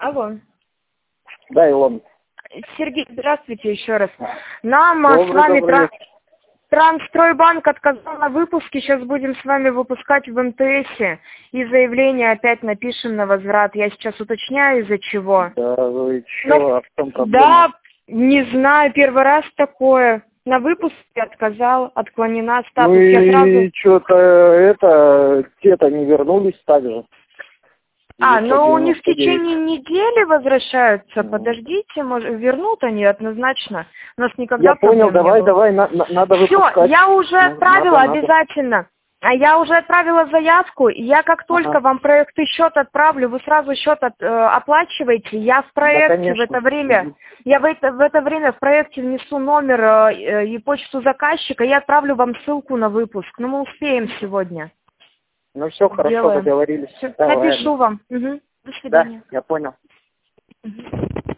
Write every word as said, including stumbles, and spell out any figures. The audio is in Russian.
Алло. Да, Илон. Сергей, здравствуйте еще раз. Нам а, Добрый, с вами добрый. тран... Трансстройбанк отказал на выпуске. Сейчас будем с вами выпускать в эм тэ эсе. И заявление опять напишем на возврат. Я сейчас уточняю, из-за чего. Да, вы чё, Но... а в чем проблема? Да, не знаю, первый раз такое. На выпуске отказал, отклонена статус. Ну Я сразу... и что-то это, те-то не вернулись также. А, ну у них в девятьсот девяносто девять. течение недели возвращаются. Ну. Подождите, может, вернут они однозначно. У нас никогда Я понял, проблем давай, не было. давай, на, на, надо Все, выпускать. я уже Ну, отправила надо, надо. обязательно. А я уже отправила заявку, и я как только Ага. вам проект и счет отправлю, вы сразу счет от, э, оплачиваете. Я в проекте Да, в конечно. это время, Мгм. я в это, в это время в проекте внесу номер э, и почту заказчика, и отправлю вам ссылку на выпуск. Ну, мы успеем сегодня. Ну все, хорошо, Сделаем. договорились. Всё, Давай. напишу вам. Угу. До Да, свидания. я понял.